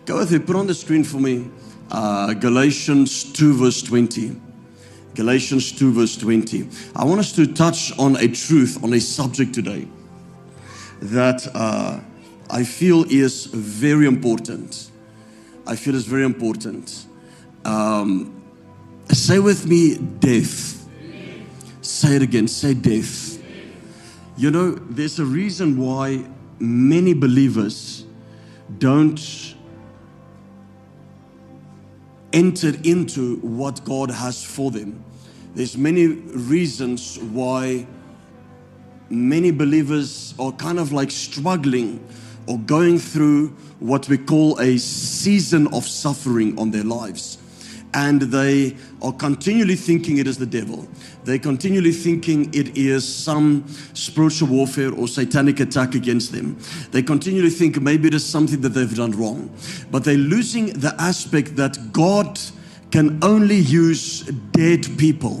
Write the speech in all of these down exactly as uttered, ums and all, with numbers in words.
Go with it, put on the screen for me, uh, Galatians two verse twenty. Galatians two verse twenty. I want us to touch on a truth, on a subject today that uh, I feel is very important. I feel is very important. Um, say with me, death. Say it again, say death. You know, there's a reason why many believers don't enter into what God has for them. There's many reasons why many believers are kind of like struggling or going through what we call a season of suffering on their lives. And they are continually thinking it is the devil. They're continually thinking it is some spiritual warfare or satanic attack against them. They continually think maybe it is something that they've done wrong. But they're losing the aspect that God can only use dead people.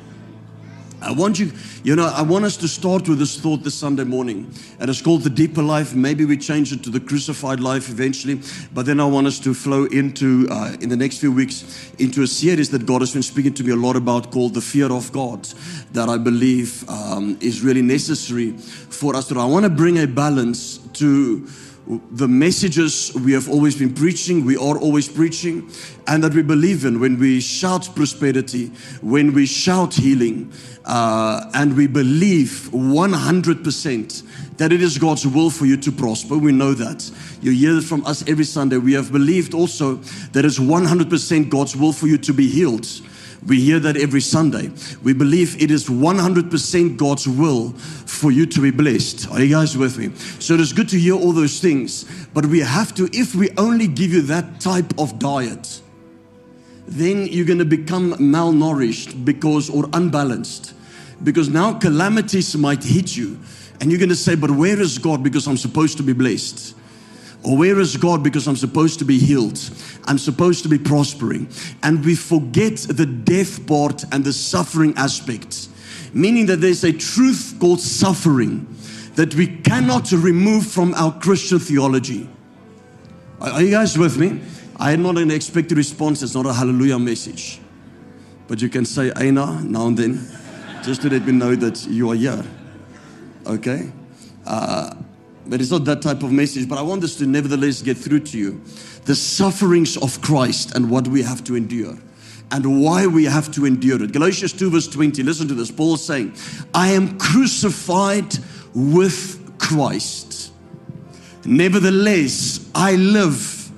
I want you, you know, I want us to start with this thought this Sunday morning. And it's called the deeper life. Maybe we change it to the crucified life eventually. But then I want us to flow into, uh, in the next few weeks, into a series that God has been speaking to me a lot about called the fear of God. That I believe um, is really necessary for us. To, I want to bring a balance to the messages we have always been preaching, we are always preaching, and that we believe in when we shout prosperity, when we shout healing, uh, and we believe one hundred percent that it is God's will for you to prosper. We know that. You hear it from us every Sunday. We have believed also that it's one hundred percent God's will for you to be healed. We hear that every Sunday. We believe it is one hundred percent God's will for you to be blessed. Are you guys with me? So it is good to hear all those things. But we have to, if we only give you that type of diet, then you're going to become malnourished because, or unbalanced. Because now calamities might hit you. And you're going to say, but where is God? Because I'm supposed to be blessed. Or where is God? Because I'm supposed to be healed. I'm supposed to be prospering. And we forget the death part and the suffering aspect. Meaning that there's a truth called suffering that we cannot remove from our Christian theology. Are you guys with me? I am not an expected response. It's not a hallelujah message. But you can say Aina now and then. Just to let me know that you are here. Okay? Uh... But it's not that type of message. But I want us to nevertheless get through to you the sufferings of Christ and what we have to endure and why we have to endure it. Galatians two verse twenty, listen to this. Paul is saying, I am crucified with Christ. Nevertheless, I live,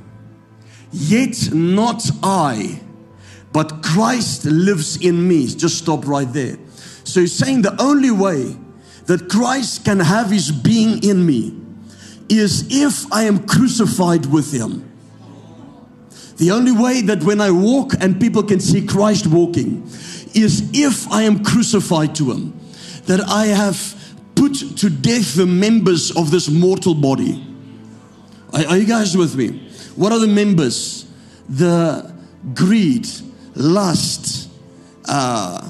yet not I, but Christ lives in me. Just stop right there. So he's saying the only way that Christ can have his being in me is if I am crucified with him. The only way that when I walk and people can see Christ walking is if I am crucified to him. That I have put to death the members of this mortal body. Are, are you guys with me? What are the members? The greed, lust, uh,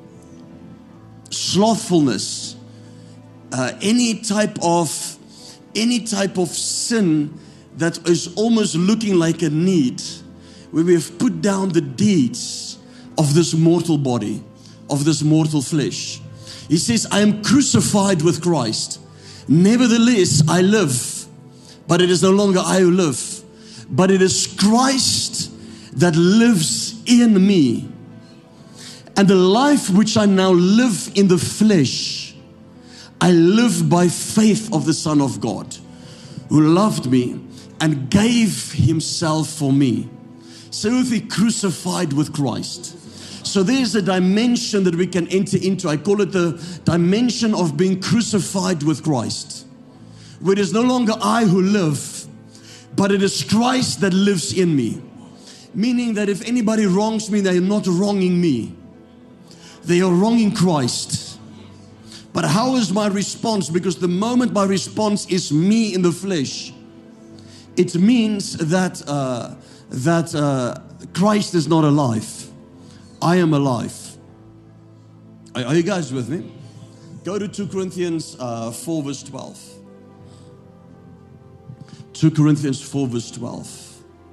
slothfulness, Uh, any type of any type of sin that is almost looking like a need, where we have put down the deeds of this mortal body, of this mortal flesh. He says, I am crucified with Christ. Nevertheless, I live, but it is no longer I who live, but it is Christ that lives in me. And the life which I now live in the flesh, I live by faith of the Son of God, who loved me and gave himself for me. So we crucified with Christ. So there's a dimension that we can enter into. I call it the dimension of being crucified with Christ, where it is no longer I who live, but it is Christ that lives in me. Meaning that if anybody wrongs me, they are not wronging me. They are wronging Christ. But how is my response? Because the moment my response is me in the flesh, it means that uh, that uh, Christ is not alive. I am alive. Are, are you guys with me? Go to two Corinthians uh, four verse twelve. two Corinthians four verse twelve.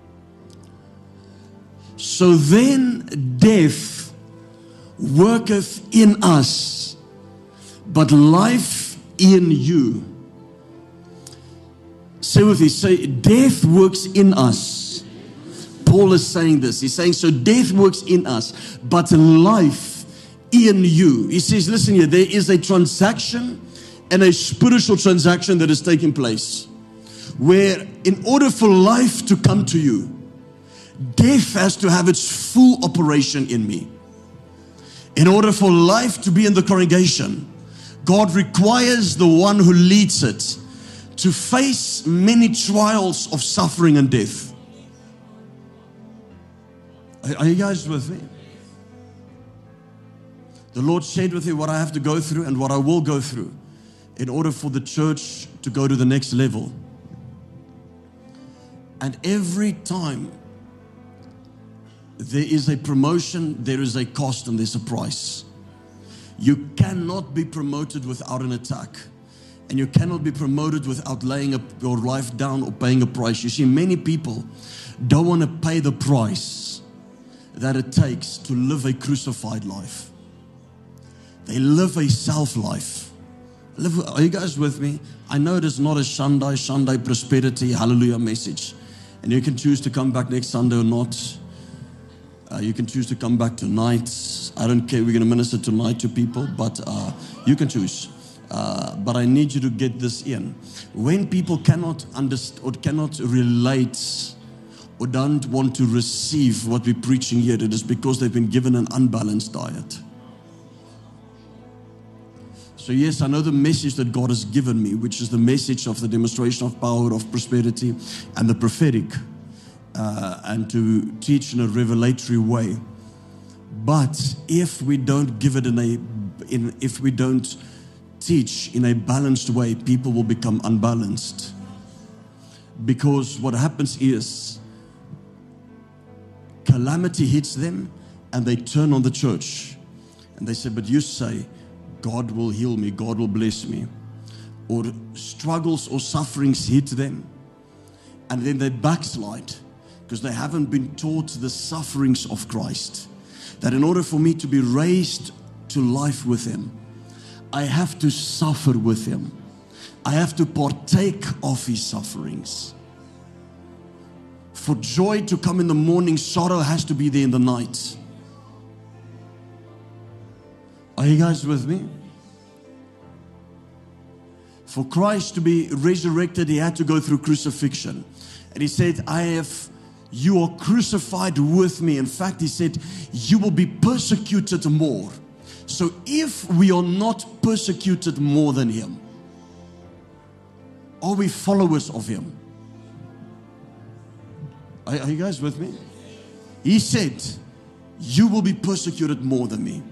So then death worketh in us, but life in you. Say with me, say, death works in us. Paul is saying this. He's saying, so death works in us, but life in you. He says, listen here, there is a transaction and a spiritual transaction that is taking place, where in order for life to come to you, death has to have its full operation in me. In order for life to be in the congregation, God requires the one who leads it to face many trials of suffering and death. Are you guys with me? The Lord shared with me what I have to go through and what I will go through in order for the church to go to the next level. And every time there is a promotion, there is a cost and there's a price. You cannot be promoted without an attack. And you cannot be promoted without laying up your life down or paying a price. You see, many people don't want to pay the price that it takes to live a crucified life. They live a self life. Live, are you guys with me? I know it is not a Sunday, Sunday prosperity, hallelujah message. And you can choose to come back next Sunday or not. Uh, you can choose to come back tonight. I don't care. We're going to minister tonight to people, but uh, you can choose. Uh, but I need you to get this in. When people cannot understand or cannot relate or don't want to receive what we're preaching here, it is because they've been given an unbalanced diet. So yes, I know the message that God has given me, which is the message of the demonstration of power, of prosperity, and the prophetic, uh, and to teach in a revelatory way. But if we don't give it in a, in, if we don't teach in a balanced way, people will become unbalanced. Because what happens is calamity hits them and they turn on the church and they say, but you say God will heal me, God will bless me. Or struggles or sufferings hit them and then they backslide because they haven't been taught the sufferings of Christ, that in order for me to be raised to life with Him, I have to suffer with Him. I have to partake of His sufferings. For joy to come in the morning, sorrow has to be there in the night. Are you guys with me? For Christ to be resurrected, He had to go through crucifixion. And He said, I have, you are crucified with me. In fact, He said, you will be persecuted more. So if we are not persecuted more than Him, are we followers of Him? Are, are you guys with me? He said, you will be persecuted more than me.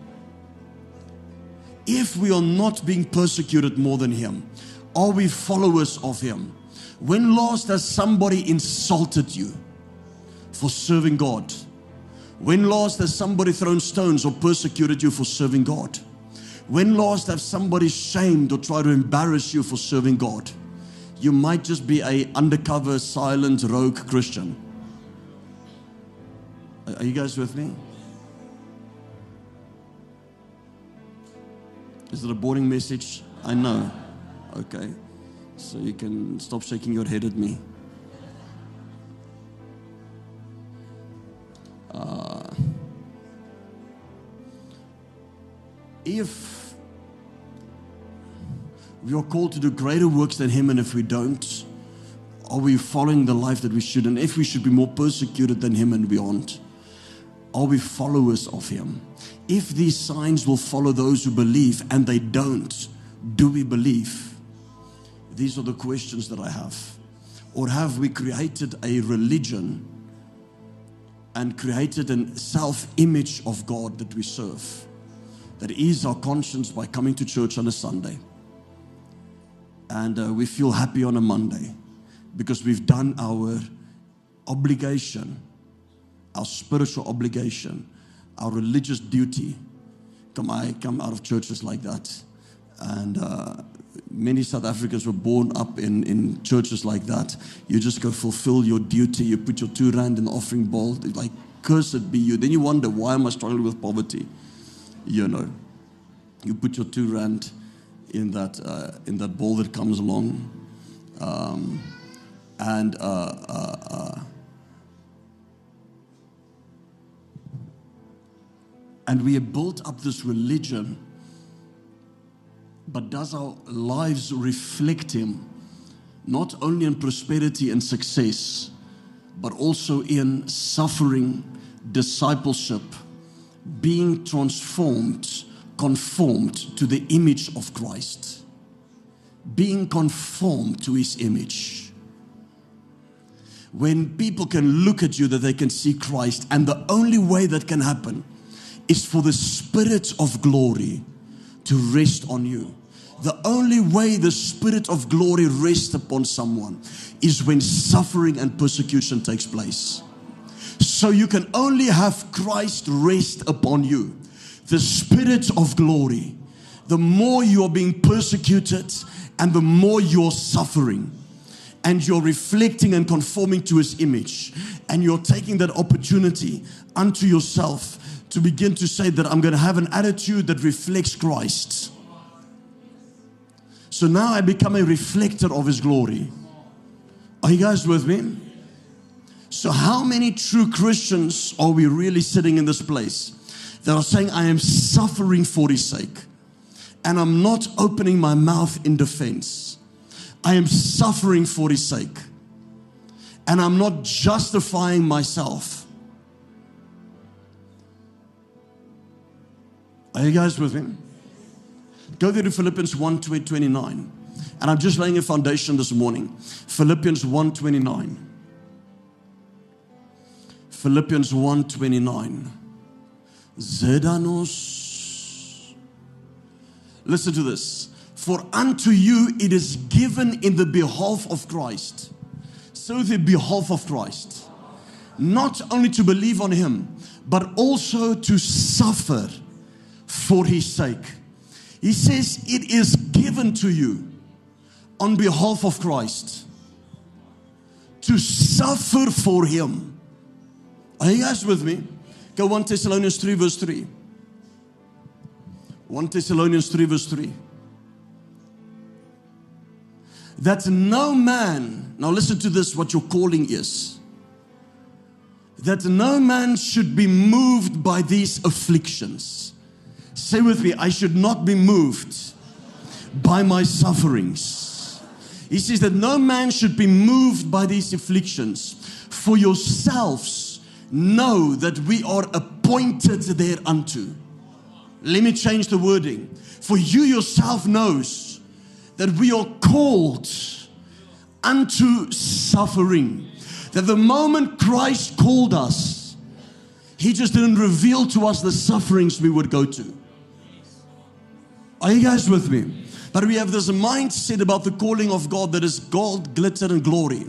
If we are not being persecuted more than Him, are we followers of Him? When last has somebody insulted you for serving God? When last has somebody thrown stones or persecuted you for serving God? When last have somebody shamed or tried to embarrass you for serving God? You might just be a undercover, silent, rogue Christian. Are you guys with me? Is it a boring message? I know. Okay. So you can stop shaking your head at me. Uh, if we are called to do greater works than Him, and if we don't, are we following the life that we should? And if we should be more persecuted than Him and we aren't, are we followers of Him? If these signs will follow those who believe and they don't, do we believe? These are the questions that I have. Or have we created a religion and created a self-image of God that we serve, that ease our conscience by coming to church on a Sunday, and uh, we feel happy on a Monday because we've done our obligation, our spiritual obligation, our religious duty. Come, I come out of churches like that, and uh, many South Africans were born up in, in churches like that. You just go fulfill your duty. You put your two rand in the offering bowl. Like, cursed be you. Then you wonder, why am I struggling with poverty? You know, you put your two rand in that uh, in that ball that comes along, um, and uh, uh, uh, and we have built up this religion. But does our lives reflect Him, not only in prosperity and success, but also in suffering, discipleship, being transformed, conformed to the image of Christ, being conformed to His image? When people can look at you, that they can see Christ, and the only way that can happen is for the Spirit of glory to rest on you. The only way the Spirit of glory rests upon someone is when suffering and persecution takes place. So you can only have Christ rest upon you, the Spirit of glory. The more you are being persecuted and the more you're suffering, and you're reflecting and conforming to His image, and you're taking that opportunity unto yourself to begin to say that I'm going to have an attitude that reflects Christ. So now I become a reflector of His glory. Are you guys with me? So how many true Christians are we really sitting in this place that are saying, I am suffering for His sake, and I'm not opening my mouth in defense. I am suffering for His sake, and I'm not justifying myself. Are you guys with me? Go there to Philippians one twenty-nine. And I'm just laying a foundation this morning. Philippians one twenty-nine. Philippians one twenty-nine. Zedanos. Listen to this. For unto you it is given in the behalf of Christ. So the behalf of Christ. Not only to believe on Him, but also to suffer for His sake. He says it is given to you on behalf of Christ to suffer for Him. Are you guys with me? Go First Thessalonians three verse three. First Thessalonians three verse three. That no man, now listen to this, what your calling is. That no man should be moved by these afflictions. Say with me, I should not be moved by my sufferings. He says that no man should be moved by these afflictions. For yourselves know that we are appointed thereunto. Let me change the wording. For you yourself knows that we are called unto suffering. That the moment Christ called us, He just didn't reveal to us the sufferings we would go to. Are you guys with me? But we have this mindset about the calling of God that is gold, glitter, and glory.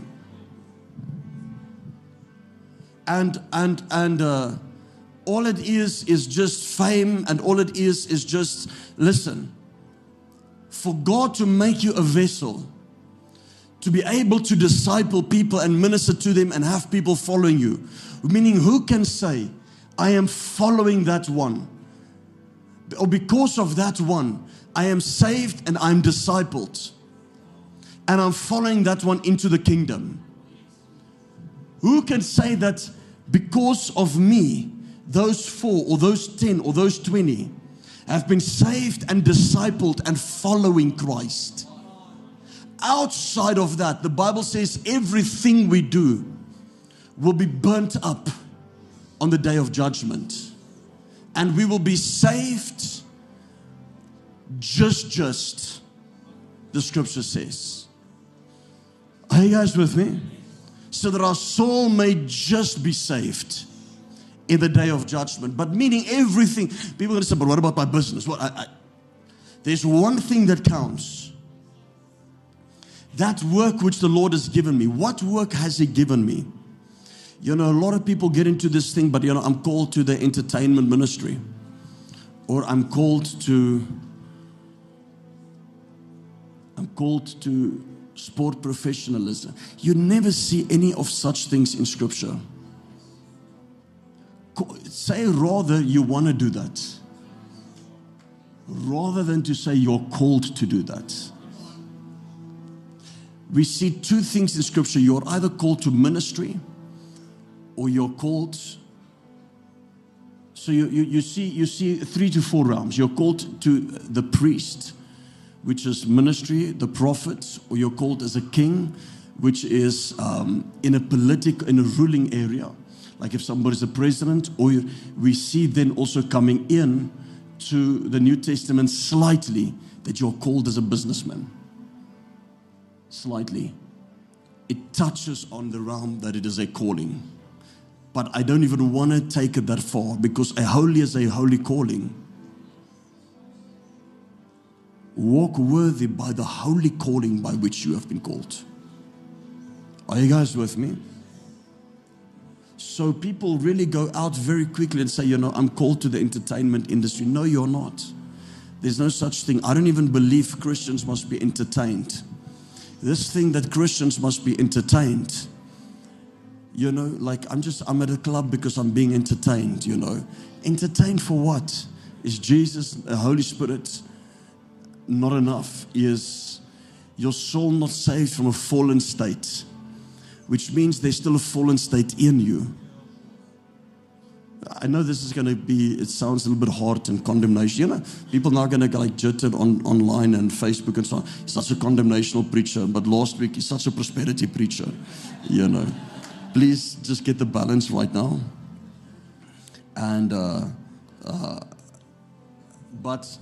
And and and uh, all it is is just fame, and all it is is just, listen, for God to make you a vessel, to be able to disciple people and minister to them and have people following you. Meaning, who can say, I am following that one? Or because of that one, I am saved and I'm discipled. And I'm following that one into the kingdom. Who can say that because of me, those four or those ten or those twenty have been saved and discipled and following Christ? Outside of that, the Bible says everything we do will be burnt up on the day of judgment. And we will be saved just, just, the scripture says. Are you guys with me? So that our soul may just be saved in the day of judgment. But meaning everything. People are going to say, but what about my business? Well, I, I, there's one thing that counts. That work which the Lord has given me. What work has He given me? You know, a lot of people get into this thing, but you know, I'm called to the entertainment ministry. Or I'm called to, I'm called to sport professionalism. You never see any of such things in Scripture. say rather you want to do that, rather than to say you're called to do that. We see two things in Scripture. You're either called to ministry or you're called. So you, you, you see you see three to four realms. You're called to the priest, which is ministry, the prophet, or you're called as a king, which is um, in a political, in a ruling area. Like if somebody's a president, or you, we see then also coming in to the New Testament slightly that you're called as a businessman. Slightly. It touches on the realm that it is a calling. But I don't even want to take it that far, because a holy is a holy calling. Walk worthy by the holy calling by which you have been called. Are you guys with me? So people really go out very quickly and say, you know, I'm called to the entertainment industry. No, you're not. There's no such thing. I don't even believe Christians must be entertained. This thing that Christians must be entertained. You know, like I'm just, I'm at a club because I'm being entertained, you know. Entertained for what? Is Jesus, the Holy Spirit, not enough? Is your soul not saved from a fallen state? Which means there's still a fallen state in you. I know this is going to be, it sounds a little bit hard and condemnation. You know, people now going to go like jitter on online and Facebook and so on. He's such a condemnational preacher, but last week he's such a prosperity preacher. You know, please just get the balance right now. And, uh, uh, but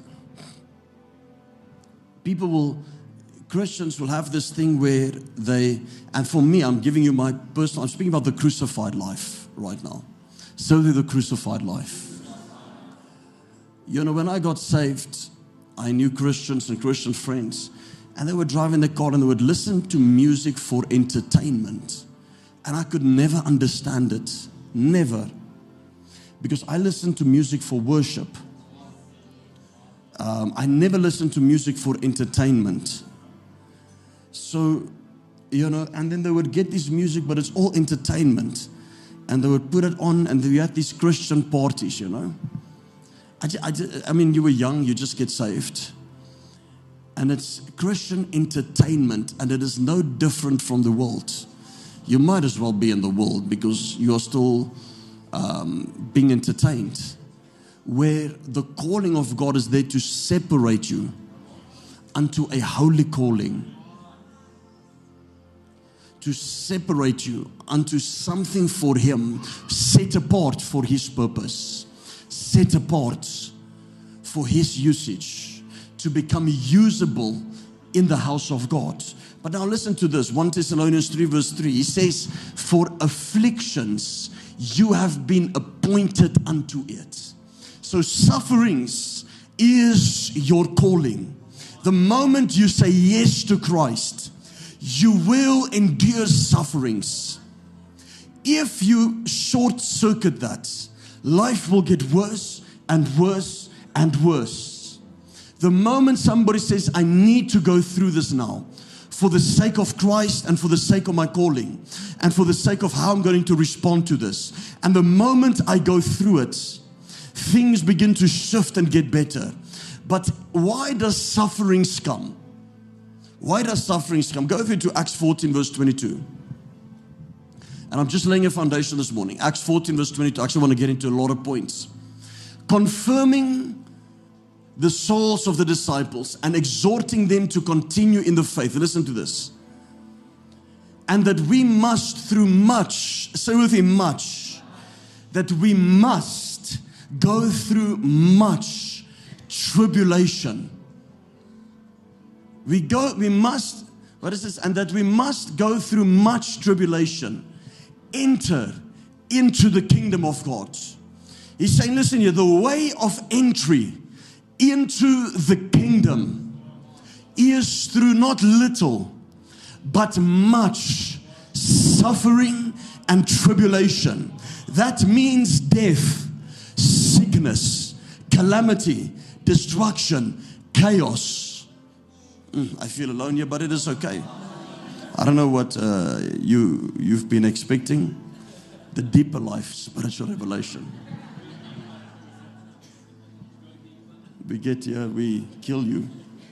people will, Christians will have this thing where they, and for me, I'm giving you my personal, I'm speaking about the crucified life right now. So did the crucified life. You know, when I got saved, I knew Christians and Christian friends, and they would drive in the car and they would listen to music for entertainment. And I could never understand it. Never. Because I listened to music for worship. Um, I never listened to music for entertainment. So, you know, and then they would get this music, but it's all entertainment. And they would put it on, and we had these Christian parties, you know. I, I, I mean, you were young, you just get saved. And it's Christian entertainment, and it is no different from the world. You might as well be in the world because you are still um, being entertained. Where the calling of God is there to separate you unto a holy calling. To separate you unto something for Him, set apart for His purpose, set apart for His usage, to become usable in the house of God. But now listen to this, First Thessalonians three verse three, he says, for afflictions you have been appointed unto it. So sufferings is your calling. The moment you say yes to Christ, you will endure sufferings. If you short circuit that, life will get worse and worse and worse. The moment somebody says, I need to go through this now, for the sake of Christ and for the sake of my calling, and for the sake of how I'm going to respond to this. And the moment I go through it, things begin to shift and get better. But why does sufferings come? Why does sufferings come? Go through to Acts fourteen verse twenty-two. And I'm just laying a foundation this morning. Acts fourteen verse twenty-two. I actually want to get into a lot of points. Confirming the souls of the disciples and exhorting them to continue in the faith. Listen to this. And that we must through much, say with me much, that we must go through much tribulation. We go, we must, what is this? And that we must go through much tribulation, enter into the kingdom of God. He's saying, listen here, the way of entry into the kingdom is through not little, but much suffering and tribulation. That means death, sickness, calamity, destruction, chaos. I feel alone here, but it is okay. I don't know what uh, you, you've been expecting, the deeper life, spiritual revelation. We get here, we kill you.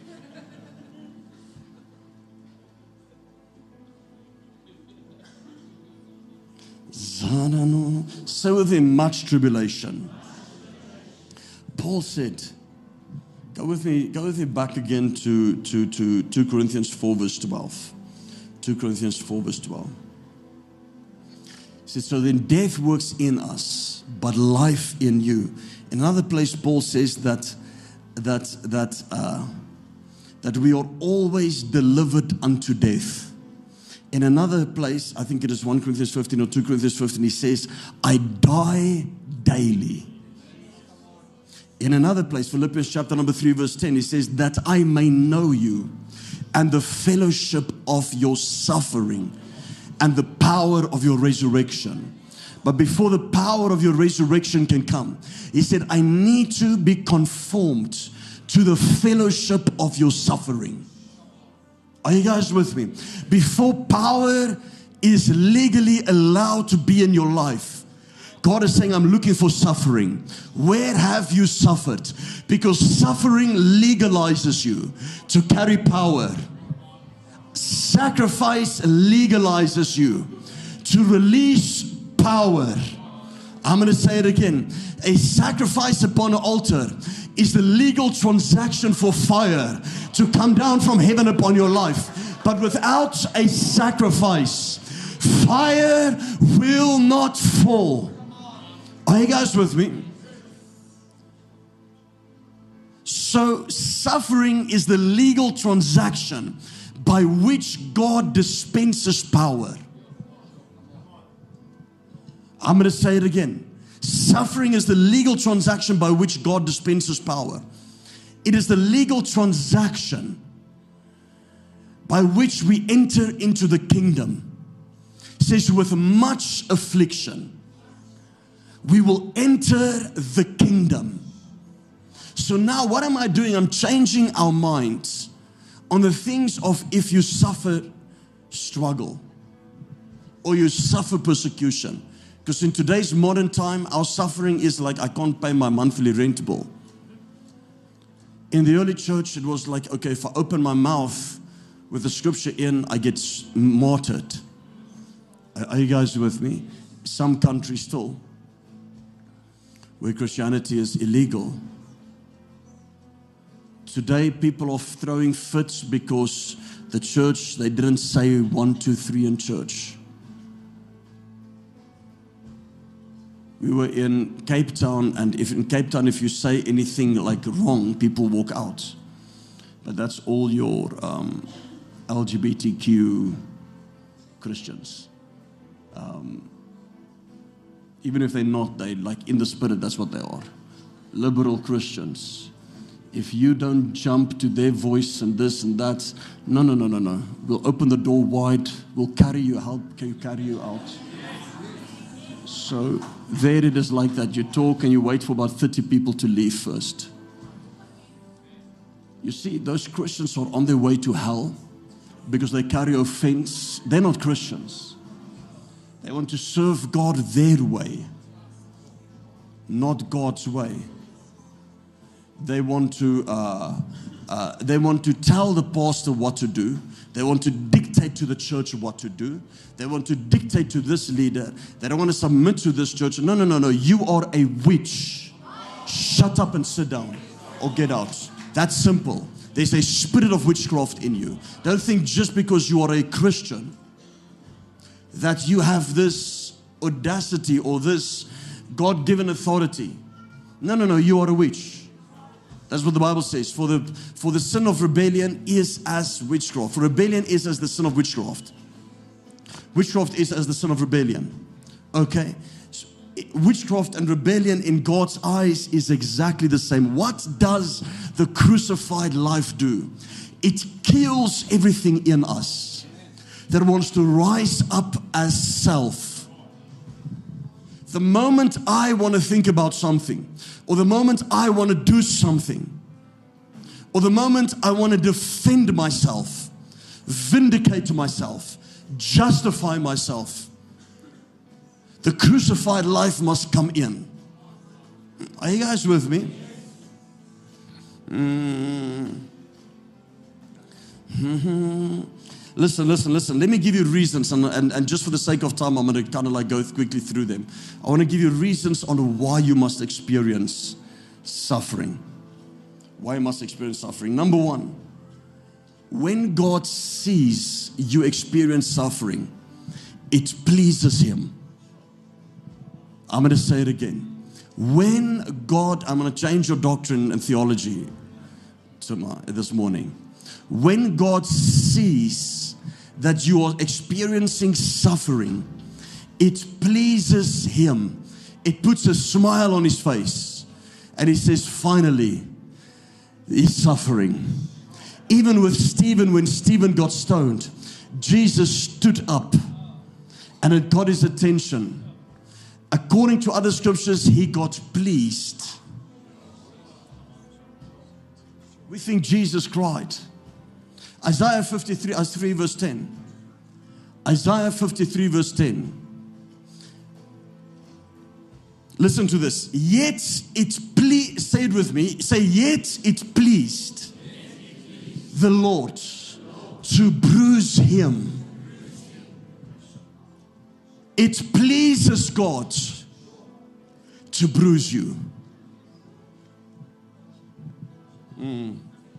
So with him, much tribulation. Paul said, go with me, go with me back again to, to, to two Corinthians four verse twelve. two Corinthians four verse twelve. He said, so then death works in us, but life in you. In another place, Paul says that that that uh, that we are always delivered unto death. In another place, I think it is First Corinthians fifteen or Second Corinthians fifteen, he says, I die daily. In another place, Philippians chapter number three, verse ten, he says, that I may know you and the fellowship of your suffering and the power of your resurrection. But before the power of your resurrection can come, he said, I need to be conformed to the fellowship of your suffering. Are you guys with me? Before power is legally allowed to be in your life, God is saying, I'm looking for suffering. Where have you suffered? Because suffering legalizes you to carry power. Sacrifice legalizes you to release power. I'm going to say it again. A sacrifice upon an altar is the legal transaction for fire to come down from heaven upon your life. But without a sacrifice, fire will not fall. Are you guys with me? So suffering is the legal transaction by which God dispenses power. I'm going to say it again. Suffering is the legal transaction by which God dispenses power. It is the legal transaction by which we enter into the kingdom. It says, with much affliction, we will enter the kingdom. So now what am I doing? I'm changing our minds on the things of if you suffer struggle or you suffer persecution. Because in today's modern time, our suffering is like, I can't pay my monthly rent bill. In the early church, it was like, okay, if I open my mouth with the scripture in, I get martyred. Are you guys with me? Some countries still, where Christianity is illegal. Today, people are throwing fits because the church, they didn't say one, two, three in church. We were in Cape Town, and if in Cape Town, if you say anything like wrong, people walk out. But that's all your um, L G B T Q Christians. Um, even if they're not, they like in the spirit, that's what they are. Liberal Christians. If you don't jump to their voice and this and that, no, no, no, no, no. We'll open the door wide. We'll carry you, help carry you out. So there it is like that. You talk and you wait for about thirty people to leave first. You see, those Christians are on their way to hell because they carry offense. They're not Christians. They want to serve God their way, not God's way. They want to uh, uh, they want to tell the pastor what to do. They want to dictate to the church what to do. They want to dictate to this leader. They don't want to submit to this church. No, no, no, no. You are a witch. Shut up and sit down or get out. That's simple. There's a spirit of witchcraft in you. Don't think just because you are a Christian that you have this audacity or this God-given authority. No, no, no. You are a witch. That's what the Bible says. For the for the sin of rebellion is as witchcraft. For rebellion is as the sin of witchcraft. Witchcraft is as the sin of rebellion. Okay? So, witchcraft and rebellion in God's eyes is exactly the same. What does the crucified life do? It kills everything in us that wants to rise up as self. The moment I want to think about something, or the moment I want to do something, or the moment I want to defend myself, vindicate myself, justify myself, The crucified life must come in. Are you guys with me? Mm. Mm-hmm. Listen, listen, listen. Let me give you reasons, and, and, and just for the sake of time, I'm going to kind of like go quickly through them. I want to give you reasons on why you must experience suffering. Why you must experience suffering. Number one, when God sees you experience suffering, it pleases Him. I'm going to say it again. When God, I'm going to change your doctrine and theology tomorrow, this morning. When God sees that you are experiencing suffering, it pleases Him. It puts a smile on His face. And He says, finally, He's suffering. Even with Stephen, when Stephen got stoned, Jesus stood up and it got His attention. According to other scriptures, He got pleased. We think Jesus cried. Isaiah fifty-three, Isaiah verse ten. Isaiah fifty-three verse ten. Listen to this. Yet it pleased, say it with me, say, yet it pleased the Lord to bruise Him. It pleases God to bruise you. Mm.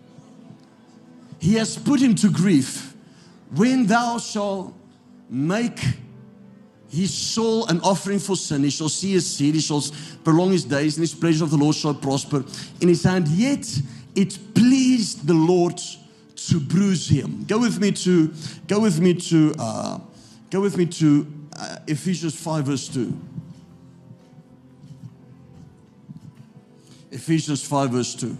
He has put Him to grief. When thou shalt make his soul an offering for sin, he shall see his seed, he shall prolong his days, and his pleasure of the Lord shall prosper in his hand. Yet it pleased the Lord to bruise him. Go with me to, go with me to, uh, go with me to uh, Ephesians five verse two. Ephesians five verse two.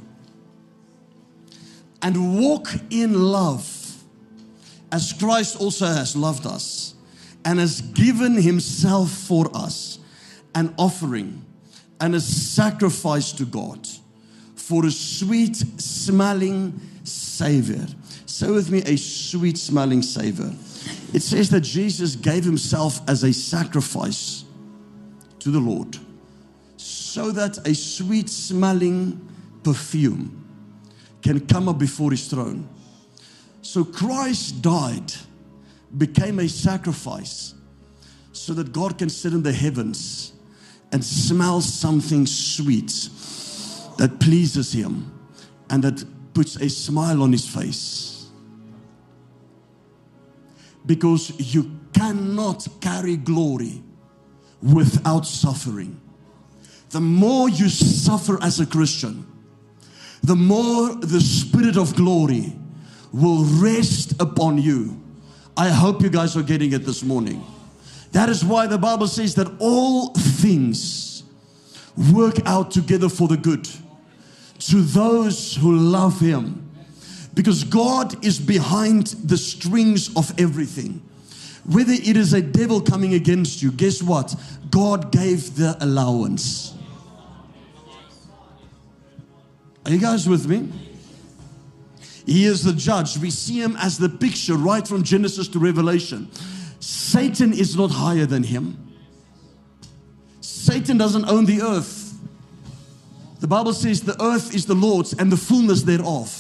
And walk in love, as Christ also has loved us, and has given Himself for us, an offering and a sacrifice to God, for a sweet smelling savor. Say with me, a sweet smelling savor. It says that Jesus gave Himself as a sacrifice to the Lord, so that a sweet smelling perfume can come up before His throne. So Christ died, became a sacrifice, so that God can sit in the heavens and smell something sweet that pleases Him and that puts a smile on His face. Because you cannot carry glory without suffering. The more you suffer as a Christian, the more the Spirit of glory will rest upon you. I hope you guys are getting it this morning. That is why the Bible says that all things work out together for the good to those who love Him. Because God is behind the strings of everything. Whether it is a devil coming against you, guess what? God gave the allowance. Are you guys with me? He is the judge. We see Him as the picture right from Genesis to Revelation. Satan is not higher than Him. Satan doesn't own the earth. The Bible says the earth is the Lord's and the fullness thereof.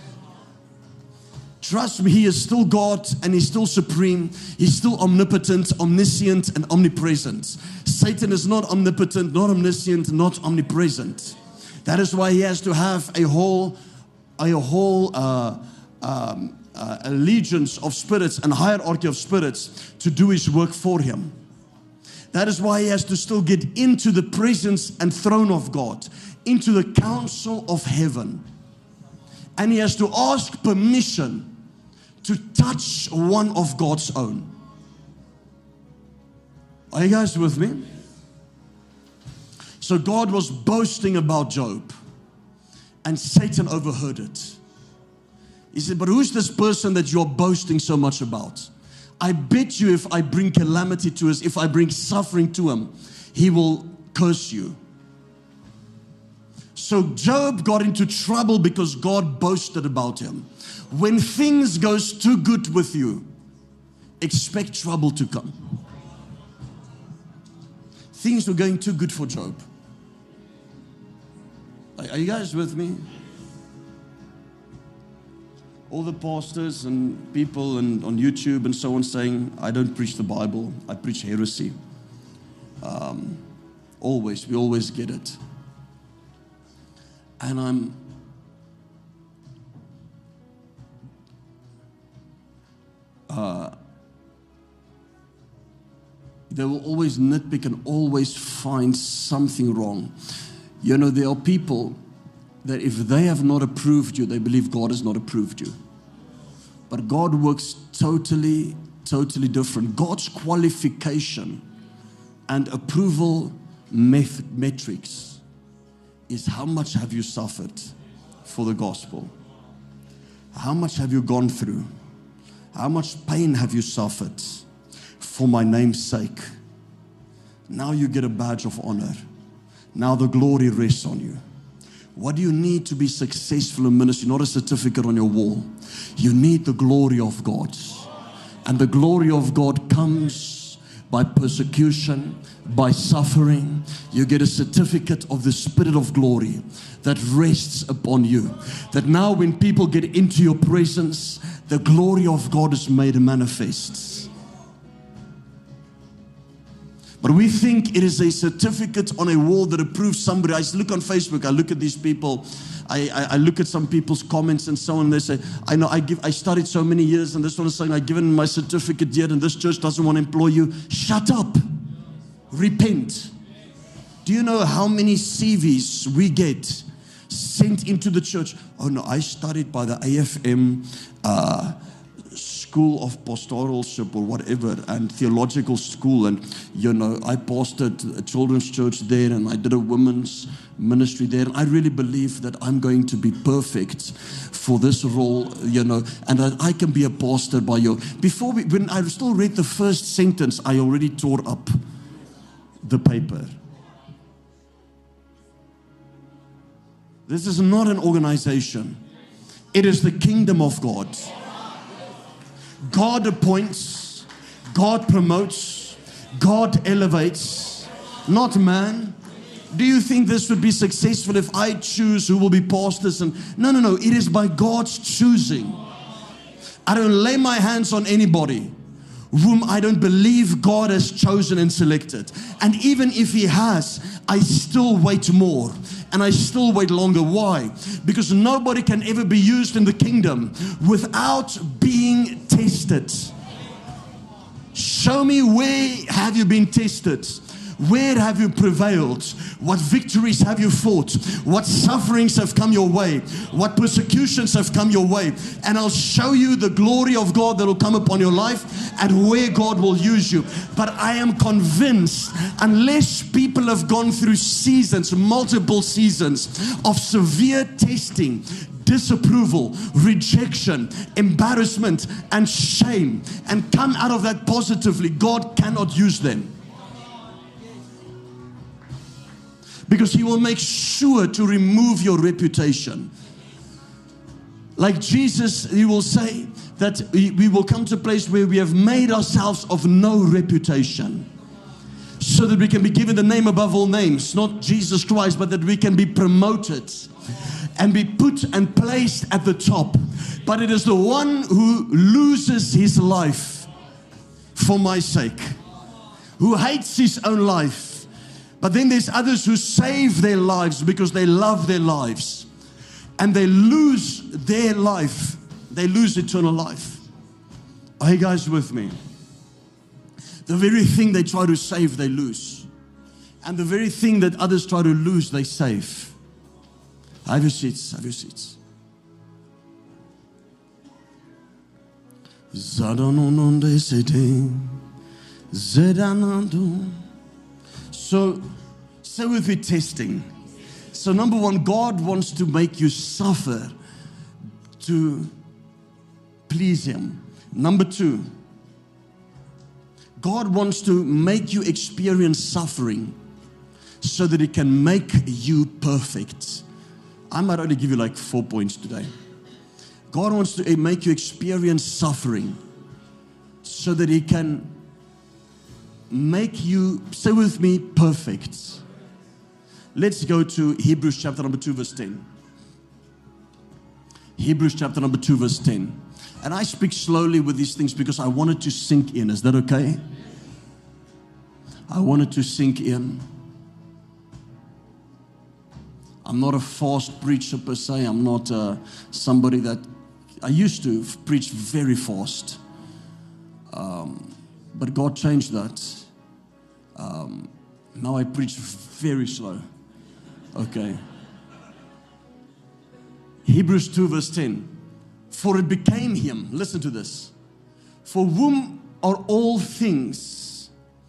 Trust me, He is still God and He's still supreme. He's still omnipotent, omniscient, and omnipresent. Satan is not omnipotent, not omniscient, not omnipresent. That is why he has to have a whole, a whole uh, um, uh, allegiance of spirits and hierarchy of spirits to do his work for him. That is why he has to still get into the presence and throne of God, into the council of heaven. And he has to ask permission to touch one of God's own. Are you guys with me? So God was boasting about Job, and Satan overheard it. He said, but who's this person that you're boasting so much about? I bet you if I bring calamity to us, if I bring suffering to him, he will curse you. So Job got into trouble because God boasted about him. When things goes too good with you, expect trouble to come. Things were going too good for Job. Are you guys with me? All the pastors and people and on YouTube and so on saying, I don't preach the Bible, I preach heresy. Um, always, we always get it. And I'm uh, they will always nitpick and always find something wrong. You know, there are people that if they have not approved you, they believe God has not approved you. But God works totally, totally different. God's qualification and approval met- metrics is how much have you suffered for the gospel? How much have you gone through? How much pain have you suffered for my name's sake? Now you get a badge of honor. Now the glory rests on you. What do you need to be successful in ministry? Not a certificate on your wall. You need the glory of God. And the glory of God comes by persecution, by suffering. You get a certificate of the Spirit of glory that rests upon you. That now when people get into your presence, the glory of God is made manifest. But we think it is a certificate on a wall that approves somebody. I look on Facebook, I look at these people, I, I, I look at some people's comments and so on. They say, I know I give, I studied so many years, and this one is saying, I've given my certificate yet, and this church doesn't want to employ you. Shut up. Repent. Do you know how many C Vs we get sent into the church? Oh no, I studied by the A F M uh, School of Pastoralship or whatever, and theological school, and you know, I pastored a children's church there, and I did a women's ministry there, and I really believe that I'm going to be perfect for this role, you know, and that I can be a pastor by you. Before we, when I still read the first sentence, I already tore up the paper. This is not an organization. It is the kingdom of God. God appoints, God promotes, God elevates, not man. Do you think this would be successful if I choose who will be pastors? And no, no, no. It is by God's choosing. I don't lay my hands on anybody whom I don't believe God has chosen and selected. And even if He has, I still wait more. And I still wait longer. Why? Because nobody can ever be used in the kingdom without being tested. Show me, where have you been tested? Where have you prevailed? What victories have you fought? What sufferings have come your way? What persecutions have come your way? And I'll show you the glory of God that will come upon your life and where God will use you. But I am convinced, unless people have gone through seasons, multiple seasons of severe testing, disapproval, rejection, embarrassment, and shame, and come out of that positively, God cannot use them. Because He will make sure to remove your reputation. Like Jesus, He will say that we will come to a place where we have made ourselves of no reputation, so that we can be given the name above all names, not Jesus Christ, but that we can be promoted and be put and placed at the top. But it is the one who loses his life for my sake, who hates his own life. But then there's others who save their lives because they love their lives. And they lose their life. They lose eternal life. Are you guys with me? The very thing they try to save, they lose. And the very thing that others try to lose, they save. Have your seats. Have your seats. So, say with me, testing. So number one, God wants to make you suffer to please Him. Number two, God wants to make you experience suffering so that He can make you perfect. I might only give you like four points today. God wants to make you experience suffering so that He can make you, say with me, perfect. Let's go to Hebrews chapter number two, verse ten. Hebrews chapter number two, verse ten. And I speak slowly with these things because I want it to sink in. Is that okay? I want it to sink in. I'm not a fast preacher per se. I'm not uh, somebody that, I used to preach very fast. Um, but God changed that. Um, now I preach very slow. Okay. Hebrews two verse ten. For it became him, listen to this, for whom are all things,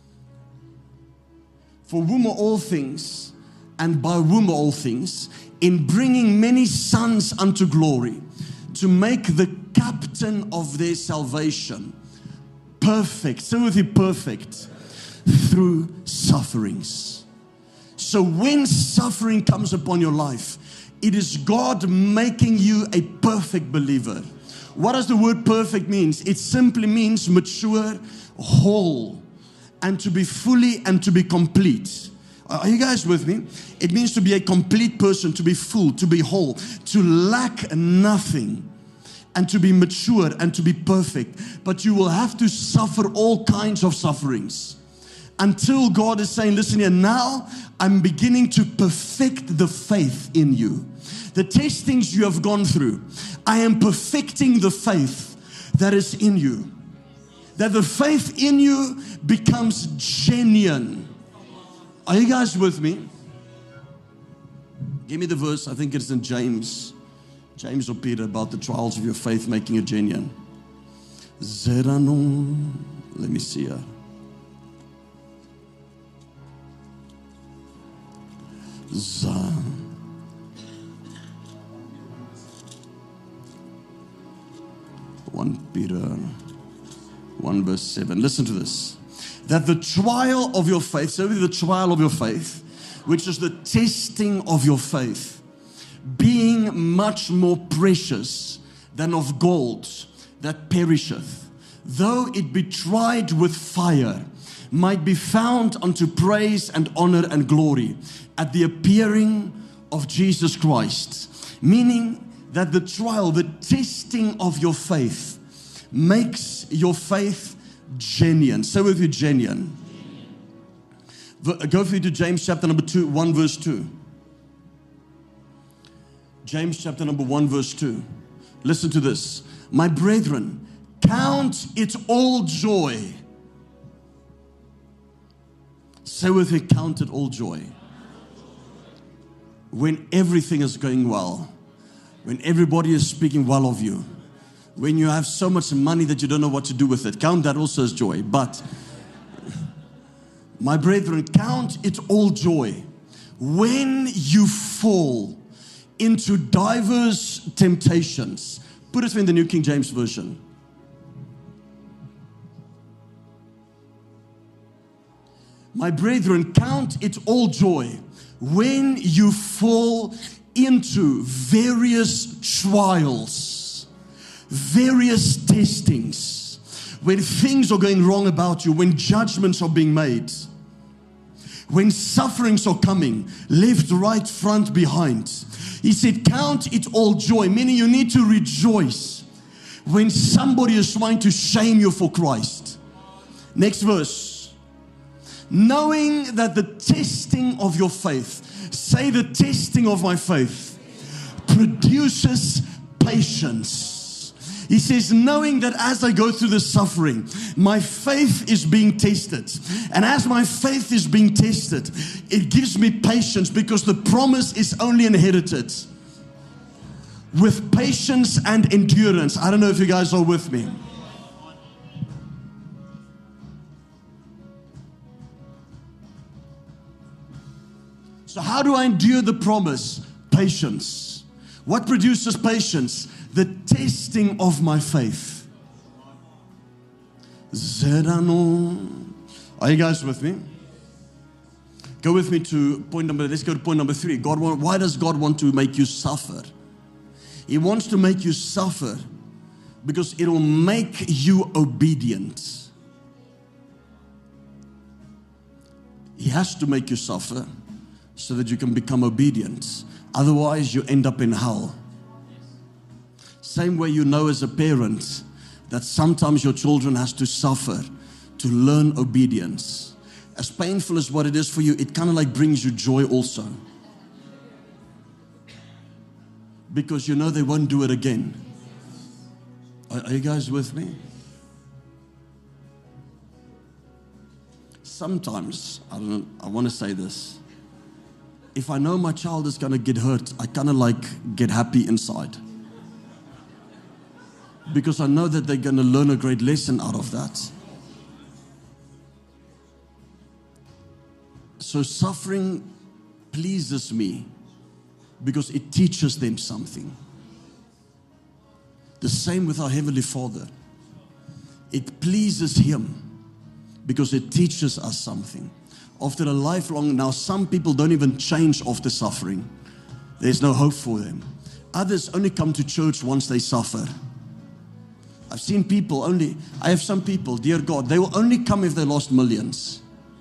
for whom are all things, and by whom are all things, in bringing many sons unto glory, to make the captain of their salvation perfect, say with you, perfect, through sufferings. So when suffering comes upon your life, it is God making you a perfect believer. What does the word perfect means? It simply means mature, whole, and to be fully and to be complete. Are you guys with me? It means to be a complete person, to be full, to be whole, to lack nothing, and to be mature and to be perfect. But you will have to suffer all kinds of sufferings until God is saying, listen here, now I'm beginning to perfect the faith in you. The testings you have gone through, I am perfecting the faith that is in you. That the faith in you becomes genuine. Are you guys with me? Give me the verse. I think it's in James. James or Peter, about the trials of your faith making it genuine. Zeranon. Let me see here. Za. First Peter one verse seven. Listen to this. That the trial of your faith, so the trial of your faith, which is the testing of your faith, being much more precious than of gold that perisheth, though it be tried with fire, might be found unto praise and honor and glory at the appearing of Jesus Christ. Meaning that the trial, the testing of your faith makes your faith genuine. Say with you, genuine. Go for you to James chapter number two, one verse two. James chapter number one verse two. Listen to this. My brethren, count it all joy. Say with me, count it all joy. When everything is going well. When everybody is speaking well of you. When you have so much money that you don't know what to do with it. Count that also as joy. But, my brethren, count it all joy when you fall into diverse temptations. Put it in the New King James Version. My brethren, count it all joy when you fall into various trials, various testings, when things are going wrong about you, when judgments are being made, when sufferings are coming, left, right, front, behind. He said, count it all joy, meaning you need to rejoice when somebody is trying to shame you for Christ. Next verse. Knowing that the testing of your faith, say the testing of my faith, produces patience. He says, knowing that as I go through the suffering, my faith is being tested. And as my faith is being tested, it gives me patience because the promise is only inherited with patience and endurance. I don't know if you guys are with me. So how do I endure the promise? Patience. What produces patience? The testing of my faith. Zerano. Are you guys with me? Go with me to point number, let's go to point number three. God, why does God want to make you suffer? He wants to make you suffer because it will make you obedient. He has to make you suffer so that you can become obedient. Otherwise, you end up in hell. Same way you know as a parent that sometimes your children has to suffer to learn obedience. As painful as what it is for you, it kind of like brings you joy also. Because you know they won't do it again. Are, are you guys with me? Sometimes, I don't know, I want to say this. If I know my child is going to get hurt, I kind of like get happy inside. Because I know that they're going to learn a great lesson out of that. So suffering pleases me because it teaches them something. The same with our Heavenly Father. It pleases Him because it teaches us something. After a lifelong, now some people don't even change after suffering. There's no hope for them. Others only come to church once they suffer. I've seen people only, I have some people, dear God, they will only come if they lost millions.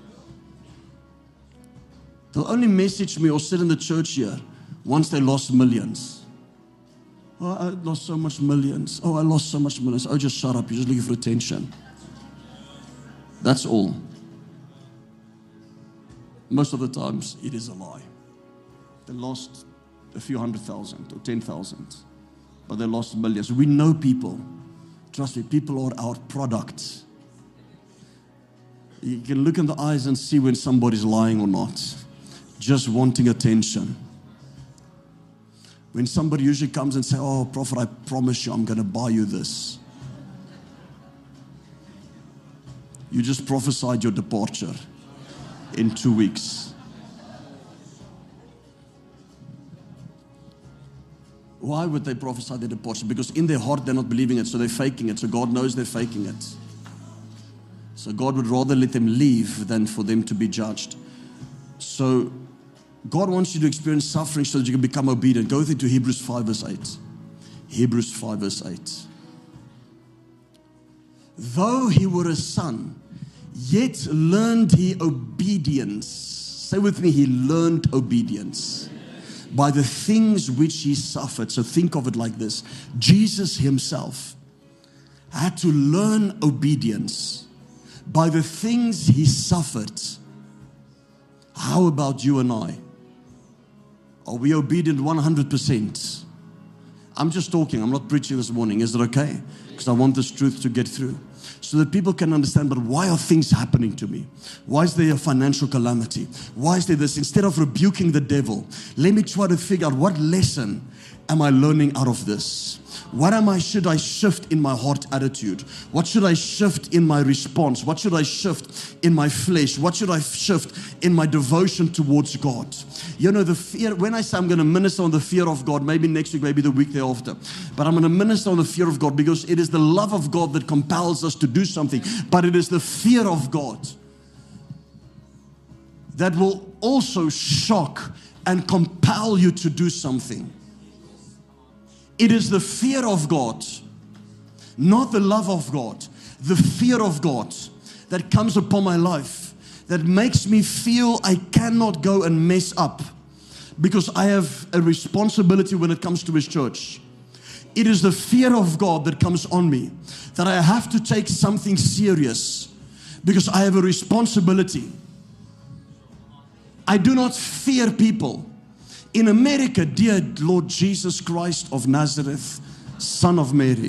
They'll only message me or sit in the church here once they lost millions. Oh, I lost so much millions. Oh, I lost so much millions. Oh, just shut up. You're just looking for attention. That's all. Most of the times, it is a lie. They lost a few hundred thousand or ten thousand, but they lost millions. We know people. Trust me, people are our products. You can look in the eyes and see when somebody's lying or not. Just wanting attention. When somebody usually comes and says, oh, prophet, I promise you I'm going to buy you this. You just prophesied your departure in two weeks. Why would they prophesy their departure? Because in their heart they're not believing it, so they're faking it. So God knows they're faking it. So God would rather let them leave than for them to be judged. So God wants you to experience suffering so that you can become obedient. Go into Hebrews five verse eight. Hebrews five verse eight. Though he were a son, yet learned he obedience. Say with me, he learned obedience by the things which he suffered. So think of it like this. Jesus himself had to learn obedience by the things he suffered. How about you and I? Are we obedient one hundred percent? I'm just talking. I'm not preaching this morning. Is it okay? Because I want this truth to get through. So that people can understand, but why are things happening to me? Why is there a financial calamity? Why is there this? Instead of rebuking the devil, let me try to figure out what lesson am I learning out of this? What am I, should I shift in my heart attitude? What should I shift in my response? What should I shift in my flesh? What should I shift in my devotion towards God? You know, the fear, when I say I'm going to minister on the fear of God, maybe next week, maybe the week thereafter, but I'm going to minister on the fear of God because it is the love of God that compels us to do something, but it is the fear of God that will also shock and compel you to do something. It is the fear of God, not the love of God, the fear of God that comes upon my life that makes me feel I cannot go and mess up because I have a responsibility when it comes to His church. It is the fear of God that comes on me that I have to take something serious because I have a responsibility. I do not fear people. In America, dear Lord Jesus Christ of Nazareth, Son of Mary,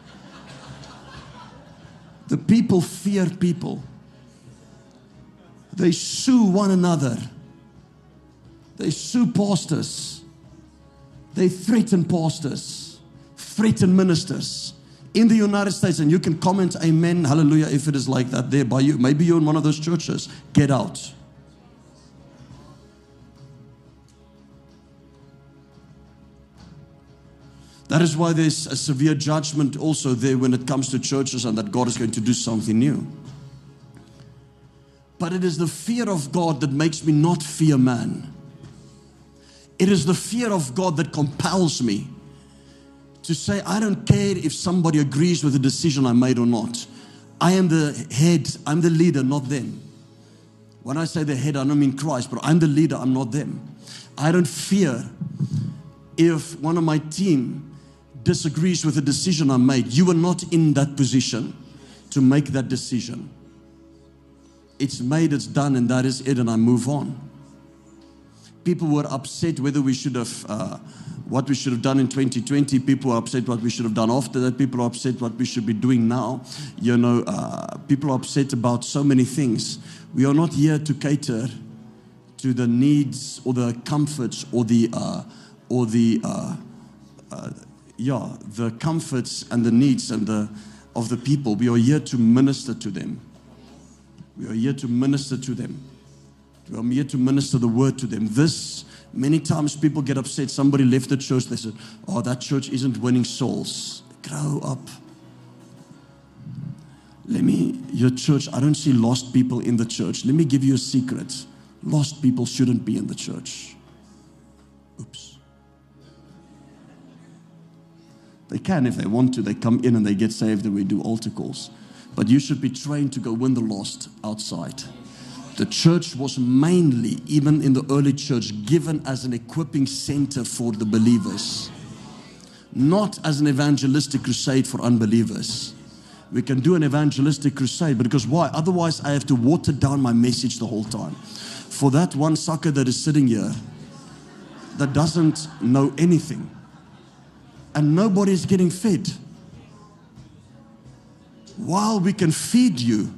the people fear people. They sue one another. They sue pastors. They threaten pastors, threaten ministers. In the United States, and you can comment, amen, hallelujah, if it is like that there by you. Maybe you're in one of those churches. Get out. That is why there's a severe judgment also there when it comes to churches and that God is going to do something new. But it is the fear of God that makes me not fear man. It is the fear of God that compels me to say, I don't care if somebody agrees with the decision I made or not. I am the head, I'm the leader, not them. When I say the head, I don't mean Christ, but I'm the leader, I'm not them. I don't fear if one of my team disagrees with the decision I made. You are not in that position to make that decision. It's made, it's done, and that is it, and I move on. People were upset whether we should have, uh, what we should have done in twenty twenty. People are upset what we should have done after that. People are upset what we should be doing now. You know, uh, people are upset about so many things. We are not here to cater to the needs or the comforts or the, uh, or the, uh, uh, yeah, the comforts and the needs and the of the people. We are here to minister to them. We are here to minister to them. We are here to minister the word to them. This, many times people get upset. Somebody left the church. They said, oh, that church isn't winning souls. Grow up. Let me, your church, I don't see lost people in the church. Let me give you a secret. Lost people shouldn't be in the church. Oops. They can if they want to. They come in and they get saved and we do altar calls. But you should be trained to go win the lost outside. The church was mainly, even in the early church, given as an equipping center for the believers. Not as an evangelistic crusade for unbelievers. We can do an evangelistic crusade, but because why? Otherwise I have to water down my message the whole time. For that one sucker that is sitting here that doesn't know anything. And nobody is getting fed. While we can feed you,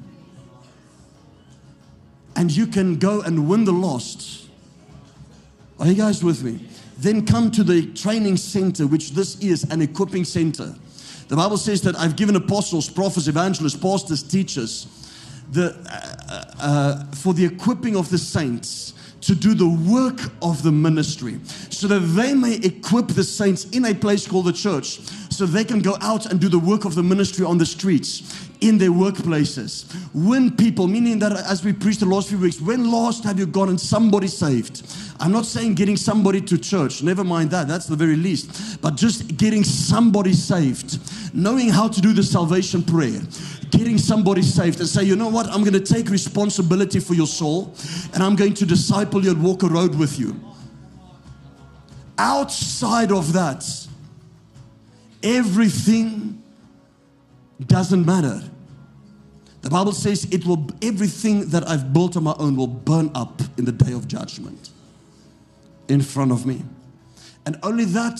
and you can go and win the lost. Are you guys with me? Then come to the training center, which this is an equipping center. The Bible says that I've given apostles, prophets, evangelists, pastors, teachers, the, uh, uh, for the equipping of the saints to do the work of the ministry, so that they may equip the saints in a place called the church, so they can go out and do the work of the ministry on the streets, in their workplaces. Win people, meaning that as we preached the last few weeks, when last have you gotten somebody saved? I'm not saying getting somebody to church, never mind that, that's the very least, but just getting somebody saved, knowing how to do the salvation prayer, getting somebody saved and say, you know what, I'm going to take responsibility for your soul and I'm going to disciple you and walk a road with you. Outside of that, everything doesn't matter. The Bible says it will, everything that I've built on my own will burn up in the day of judgment in front of me. And only that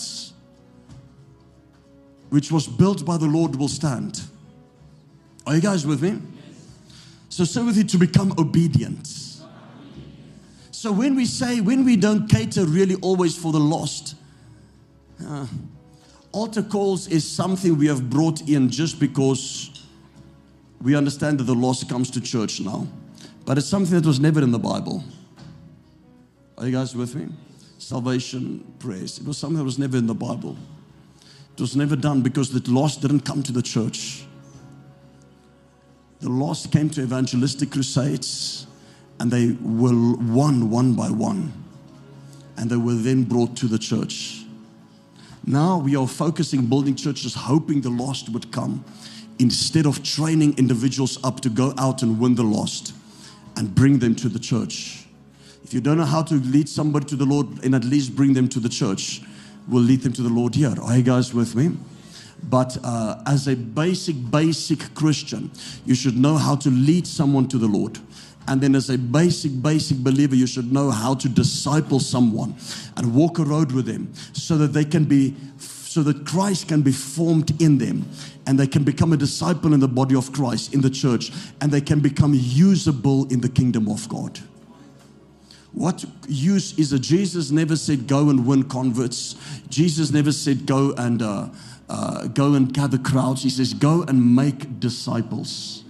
which was built by the Lord will stand. Are you guys with me? So say with you, to become obedient. So when we say, when we don't cater really always for the lost, uh, altar calls is something we have brought in just because we understand that the lost comes to church now. But it's something that was never in the Bible. Are you guys with me? Salvation prayers. It was something that was never in the Bible. It was never done because the lost didn't come to the church. The lost came to evangelistic crusades and they were won one by one. And they were then brought to the church. Now we are focusing building churches, hoping the lost would come, instead of training individuals up to go out and win the lost and bring them to the church. If you don't know how to lead somebody to the Lord and at least bring them to the church, we'll lead them to the Lord here. Are you guys with me? But uh, as a basic, basic Christian, you should know how to lead someone to the Lord. And then as a basic, basic believer, you should know how to disciple someone and walk a road with them so that they can be, so that Christ can be formed in them and they can become a disciple in the body of Christ, in the church, and they can become usable in the kingdom of God. What use is it? Jesus never said go and win converts. Jesus never said go and uh, uh, go and gather crowds. He says go and make disciples.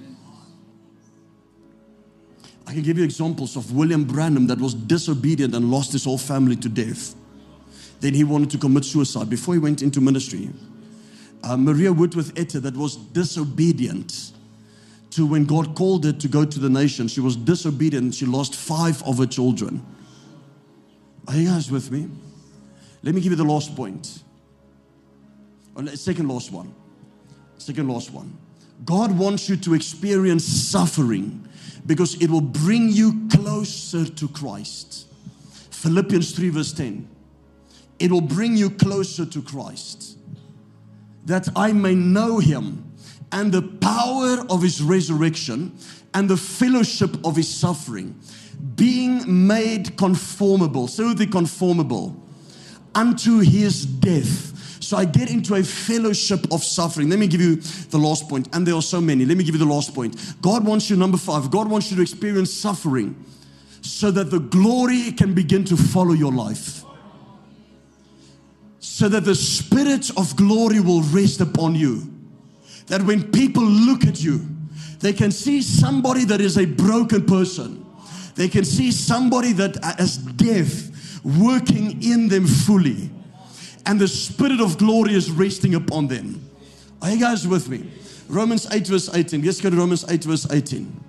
I can give you examples of William Branham that was disobedient and lost his whole family to death. Then he wanted to commit suicide before he went into ministry. Uh, Maria Woodworth Etter that was disobedient to when God called her to go to the nations. She was disobedient and she lost five of her children. Are you guys with me? Let me give you the last point. Or second last one. Second last one. God wants you to experience suffering because it will bring you closer to Christ. Philippians three verse ten. It will bring you closer to Christ, that I may know Him and the power of His resurrection and the fellowship of His suffering, being made conformable, so the conformable, unto His death. So I get into a fellowship of suffering. Let me give you the last point, and there are so many. Let me give you the last point. God wants you, number five, God wants you to experience suffering so that the glory can begin to follow your life. So that the Spirit of glory will rest upon you. That when people look at you, they can see somebody that is a broken person. They can see somebody that has death working in them fully. And the Spirit of glory is resting upon them. Are you guys with me? Romans eight verse eighteen. Let's go to Romans eight verse eighteen.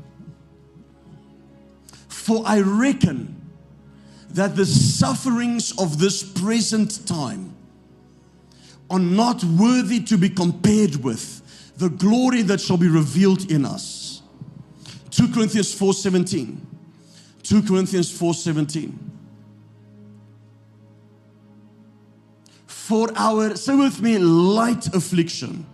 For I reckon that the sufferings of this present time are not worthy to be compared with the glory that shall be revealed in us. Second Corinthians four seventeen. Second Corinthians four seventeen. For our, say with me, light affliction,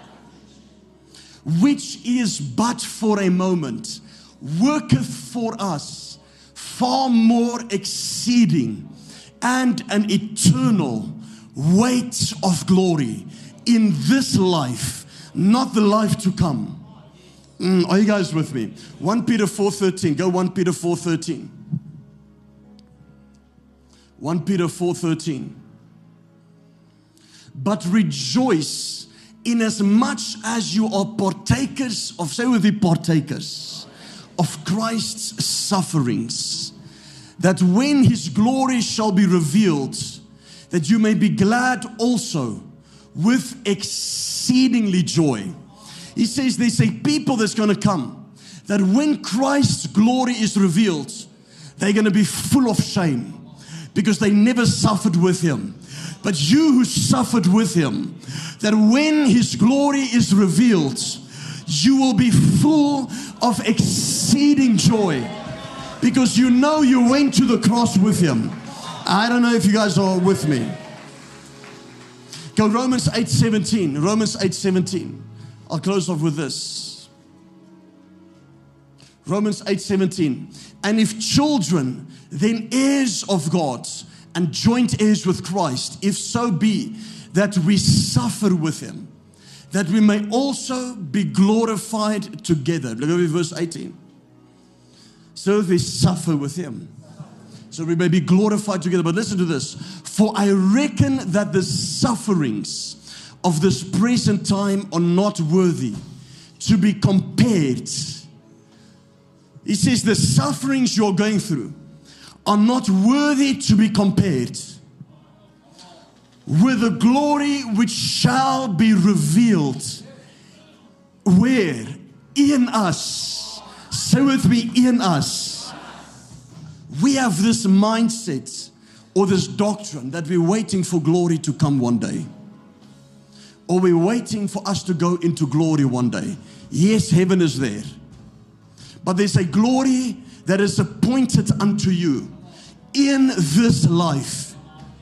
which is but for a moment, worketh for us far more exceeding and an eternal weight of glory in this life, not the life to come. Mm, are you guys with me? First Peter four thirteen. Go First Peter four thirteen. First Peter four thirteen. But rejoice inasmuch as you are partakers of, say with me, partakers of Christ's sufferings, that when His glory shall be revealed, that you may be glad also with exceedingly joy. He says there's a people that's going to come, that when Christ's glory is revealed, they're going to be full of shame because they never suffered with Him. But you who suffered with Him, that when His glory is revealed, you will be full of exceeding joy because you know you went to the cross with Him. I don't know if you guys are with me. Go Romans eight seventeen. Romans eight seventeen. I'll close off with this. Romans eight seventeen. And if children, then heirs of God, and joint heirs with Christ, if so be that we suffer with Him, that we may also be glorified together. Look at verse eighteen. So we suffer with Him, so we may be glorified together. But listen to this. For I reckon that the sufferings of this present time are not worthy to be compared. He says the sufferings you're going through are not worthy to be compared with the glory which shall be revealed. Where? In us. Say with me, in us. We have this mindset or this doctrine that we're waiting for glory to come one day. Or we're waiting for us to go into glory one day. Yes, heaven is there. But there's a glory that is appointed unto you in this life.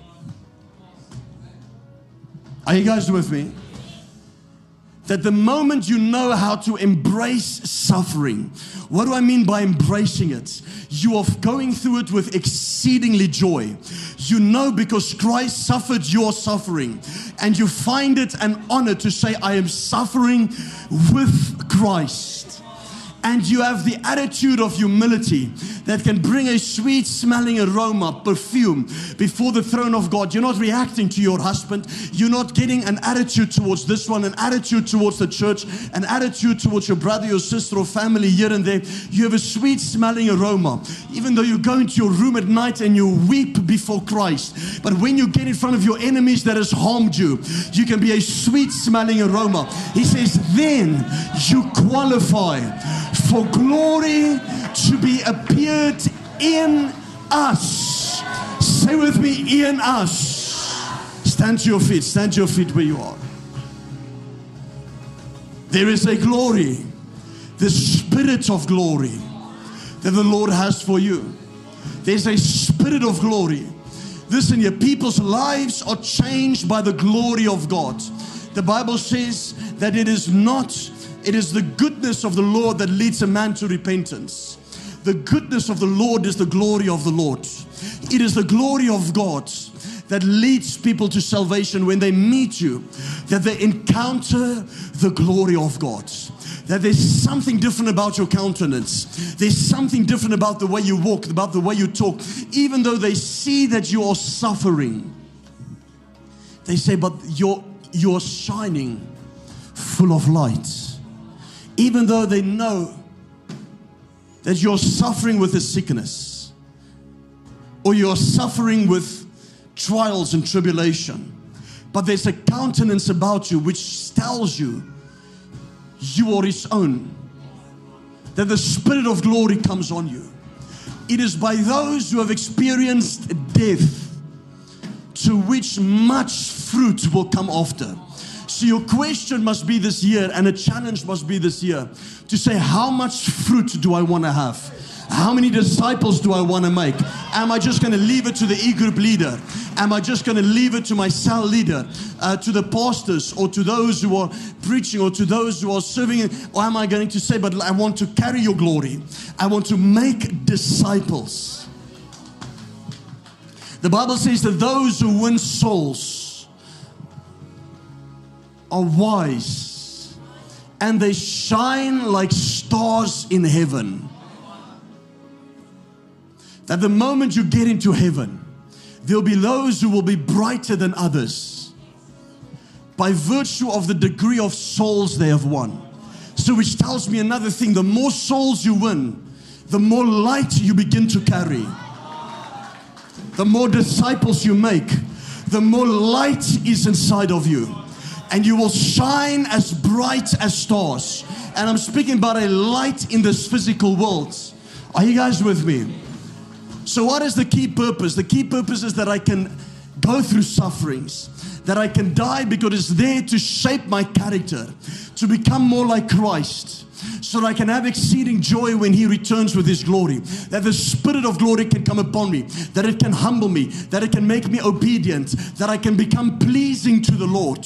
Are you guys with me? That the moment you know how to embrace suffering, what do I mean by embracing it? You are going through it with exceedingly joy. You know because Christ suffered your suffering, and you find it an honor to say, I am suffering with Christ. And you have the attitude of humility that can bring a sweet smelling aroma, perfume, before the throne of God. You're not reacting to your husband. You're not getting an attitude towards this one, an attitude towards the church, an attitude towards your brother, your sister, or family here and there. You have a sweet smelling aroma. Even though you go into your room at night and you weep before Christ. But when you get in front of your enemies that has harmed you, you can be a sweet smelling aroma. He says, then you qualify for glory to be appeared in us. Say with me, in us. Stand to your feet. Stand to your feet where you are. There is a glory, the Spirit of glory that the Lord has for you. There's a spirit of glory. Listen here, people's lives are changed by the glory of God. The Bible says that it is not, it is the goodness of the Lord that leads a man to repentance. The goodness of the Lord is the glory of the Lord. It is the glory of God that leads people to salvation when they meet you, that they encounter the glory of God. That there's something different about your countenance. There's something different about the way you walk, about the way you talk. Even though they see that you are suffering, they say, but you're, you're shining full of light. Even though they know that you're suffering with a sickness, or you're suffering with trials and tribulation, but there's a countenance about you which tells you you are His own, that the Spirit of glory comes on you. It is by those who have experienced death to which much fruit will come after. So your question must be this year, and a challenge must be this year, to say, how much fruit do I want to have? How many disciples do I want to make? Am I just going to leave it to the e-group leader? Am I just going to leave it to my cell leader, uh, to the pastors, or to those who are preaching, or to those who are serving? Or am I going to say, but I want to carry your glory. I want to make disciples. The Bible says that those who win souls are wise, and they shine like stars in heaven. That the moment you get into heaven, there'll be those who will be brighter than others by virtue of the degree of souls they have won. So which tells me another thing: the more souls you win, the more light you begin to carry. The more disciples you make, the more light is inside of you, and you will shine as bright as stars. And I'm speaking about a light in this physical world. Are you guys with me? So what is the key purpose? The key purpose is that I can go through sufferings, that I can die, because it's there to shape my character, to become more like Christ, so that I can have exceeding joy when He returns with His glory, that the Spirit of glory can come upon me, that it can humble me, that it can make me obedient, that I can become pleasing to the Lord,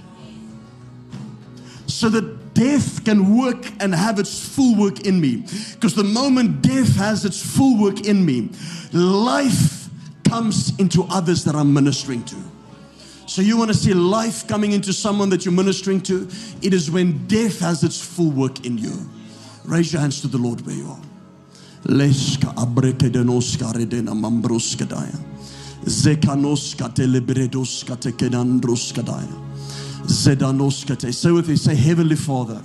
so that death can work and have its full work in me. Because the moment death has its full work in me, life comes into others that I'm ministering to. So you want to see life coming into someone that you're ministering to? It is when death has its full work in you. Raise your hands to the Lord where you are. Leska abrekedenoska redena mambroskadaya. Zekanoska telebredoska tekenandroskadaya. Zedanoskate. Say with me, say, Heavenly Father,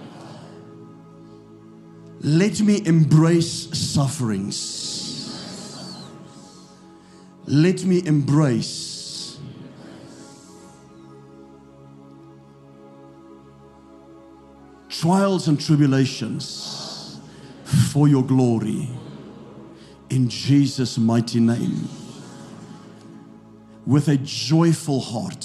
let me embrace sufferings. Let me embrace trials and tribulations for your glory. In Jesus' mighty name. With a joyful heart,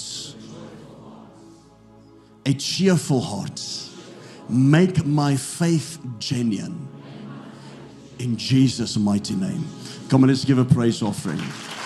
a cheerful heart, make my faith genuine. In Jesus' mighty name. Come on, let's give a praise offering.